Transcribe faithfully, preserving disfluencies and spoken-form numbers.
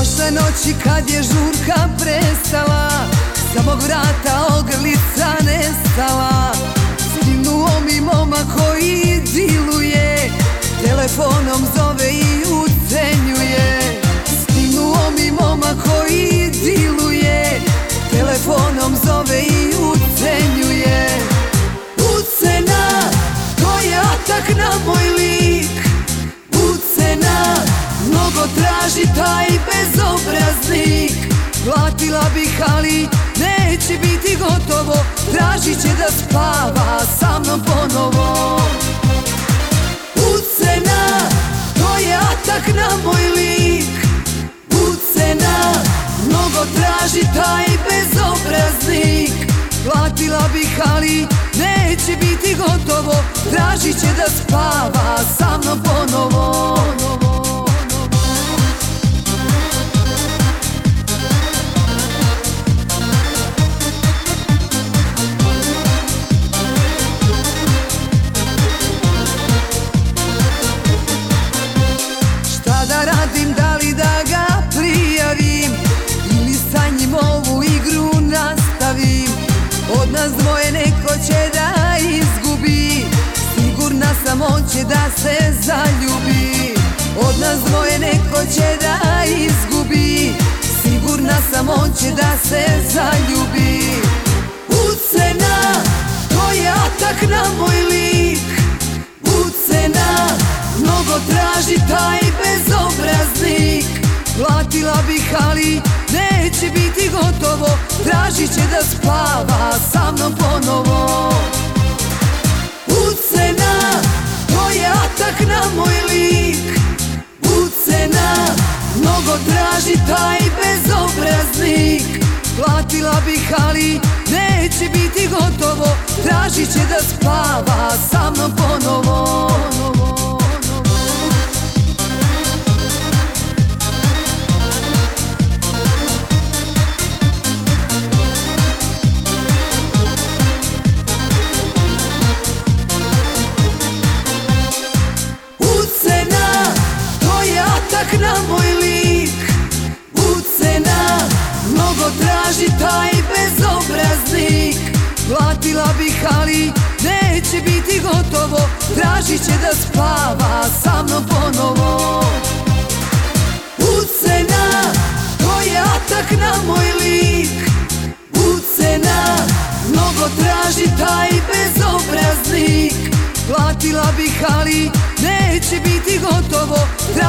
Prošle noći kad je žurka prestala, sa mog vrata ogrlica nestala. Stignuo mi momak koji diluje, telefonom zove i ucenjuje. Stignuo mi momak koji diluje, telefonom zove i ucenjuje. Ucena, to je atak na moj lik. Ucena, mnogo traži taj bezobraznik. Platila bih, ali neće biti gotovo, tražit će da spava sa mnom ponovo. Ucena, to je atak na moj lik. Ucena, mnogo traži taj bezobraznik. Platila bih, ali neće biti gotovo, tražit će da spava sa mnom ponovo. Šta da radim, da li da ga prijavim ili sa njim ovu igru nastavim? Od nas dvoje neko će da izgubi, sigurna sam on će da se zaljubi. Od nas dvoje neko će da izgubi, sigurna sam on će da se zaljubi. Ucena, to je atak na moj lik. Ucena, mnogo traži taj bezobraznik. Platila bih, ali neće biti gotovo, tražit će da spava sa mnom ponovo. Ucena, to je atak na moj lik. Ucena, mnogo traži taj bezobraznik. Platila bih, ali neće biti gotovo, tražit će da spava sa mnom ponovo. Atak na moj lik. Ucena, mnogo traži taj bezobraznik. Platila bih, ali neće biti gotovo, tražit će da spava sa mnom ponovo. Ucena, to je atak na moj lik. Ucena, mnogo traži taj bezobraznik. Platila bih, ali neće biti gotovo,